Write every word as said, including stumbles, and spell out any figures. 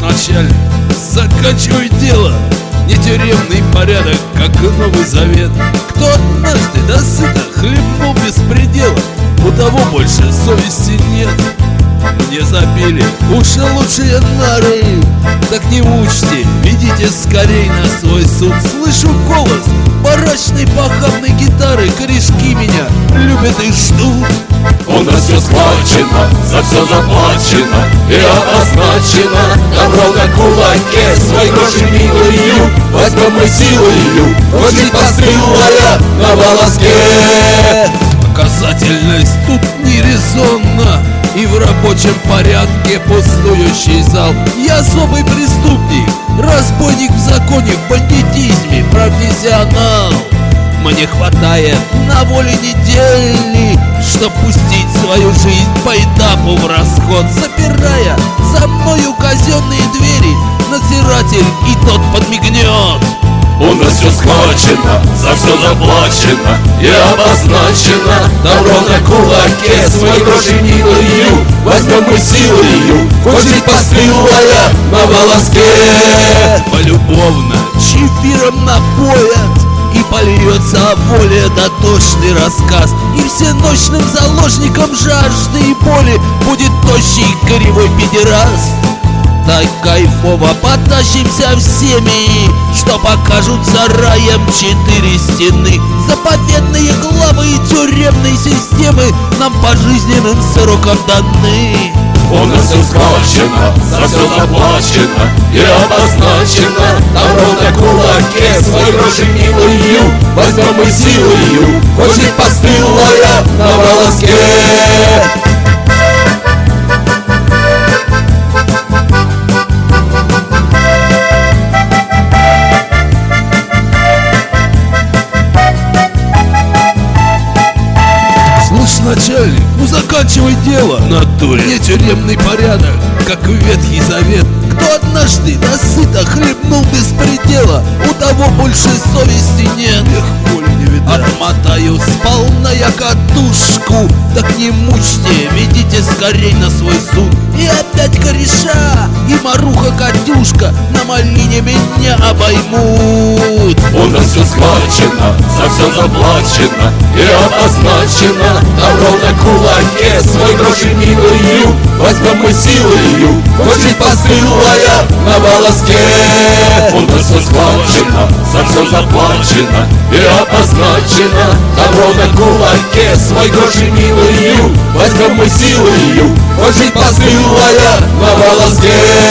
начальник, заканчивай дело. Не тюремный порядок, как Новый Завет. Кто однажды досыта хлебнул без предела, у того больше совести нет. Мне запели уши лучшие нары, так не мучьте, ведите скорей на свой суд. Слышу голос барачной похабной гитары, корешки меня любят и ждут. У нас все схвачено, за все заплачено и обозначено. Добро на кулаке, свои гроши милую возьмем мы силою, очень постылая на волоске. Показательность тут нерезонна, и в рабочем порядке пустующий зал. Я особый преступник, разбойник в законе, в бандитизме профессионал. Мне хватает на воле недели, чтоб пустить свою жизнь по этапу в расход, запирая за мною казенные двери. Надзиратель и тот подмигнет. У нас все схвачено, за все заплачено и обозначено. Добро на кулаке, свои гроши милую возьмем мы силою, очень постылая на волоске. Полюбовно чифиром напоят, и польется воля дотошный рассказ. И всеночным заложником жажды и боли будет тощий кривой педераст. Так кайфово потащимся всеми, что покажутся раем четыре стены. Заповедные главы тюремной системы нам пожизненным сроком даны. У нас все схвачено, за все заплачено и обозначено. Добро на кулаке, свои гроши милую возьмем мы силою, очень постылая на волоске. Начальник, ну заканчивай дело. Натуре не тюремный порядок, как Ветхий Завет. Кто однажды досыта хлебнул без предела, у того больше совести нет. Эх, боль не видать. Отмотаю сполна я катушку, так не мучьте, ведите скорей на свой суд. И опять кореша и маруха Катюшка на малине меня обоймут. У нас все схвачено, за все заплачено и обозначено. Добро на кулаке, свои гроши милую возьмем мы силою, очень постылая на волоске. У нас все схвачено, за все заплачено и обозначено. Добро на кулаке, свои гроши милую возьмем мы силою, очень постылая на волоске.